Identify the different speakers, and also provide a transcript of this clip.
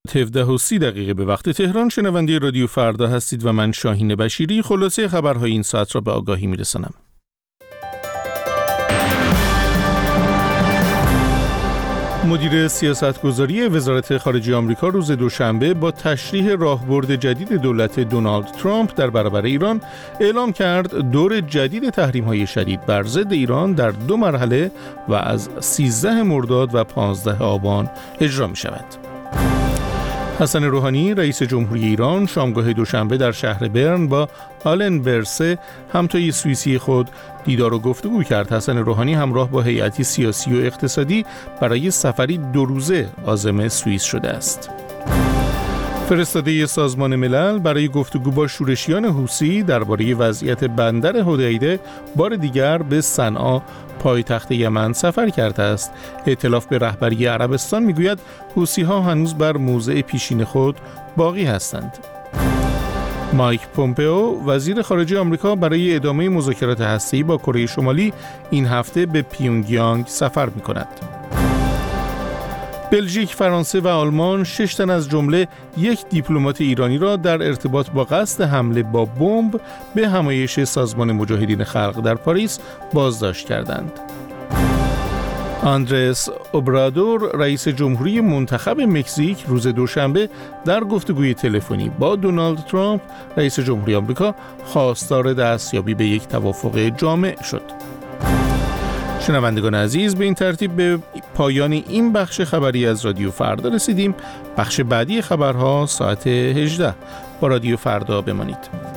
Speaker 1: 17:30 به وقت تهران شنونده رادیو فردا هستید و من شاهین بشیری خلاصه خبرهای این ساعت را به آگاهی میرسانم. مدیر سیاستگذاری وزارت خارجه آمریکا روز دوشنبه با تشریح راهبرد جدید دولت دونالد ترامپ در برابر ایران اعلام کرد دور جدید تحریم‌های شدید بر ضد ایران در 2 مرحله و از 13 مرداد و 15 آبان اجرا می‌شود. حسن روحانی رئیس جمهوری ایران شامگاه دوشنبه در شهر برن با آلن برسه همتای سوئیسی خود دیدار و گفتگو کرد. حسن روحانی همراه با هیئتی سیاسی و اقتصادی برای سفری 2 روزه عازم سوئیس شده است. فرستاده سازمان ملل برای گفتگو با شورشیان حوثی درباره وضعیت بندر حدیده بار دیگر به صنعا پایتخت یمن سفر کرده است. ائتلاف به رهبری عربستان میگوید حوثی‌ها هنوز بر موضع پیشین خود باقی هستند. مایک پومپئو وزیر خارجه آمریکا برای ادامه مذاکرات هسته‌ای با کره شمالی این هفته به پیونگیانگ سفر می‌کند. بلژیک، فرانسه و آلمان 6 تن از جمله 1 دیپلمات ایرانی را در ارتباط با قصد حمله با بمب به همایش سازمان مجاهدین خلق در پاریس بازداشت کردند. آندرس اوبرادور رئیس جمهوری منتخب مکزیک روز دوشنبه در گفتگوی تلفنی با دونالد ترامپ رئیس جمهوری آمریکا خواستار دستیابی به یک توافق جامع شد. شنوندگان عزیز، به این ترتیب به پایان این بخش خبری از رادیو فردا رسیدیم. بخش بعدی خبرها ساعت 18. با رادیو فردا بمانید.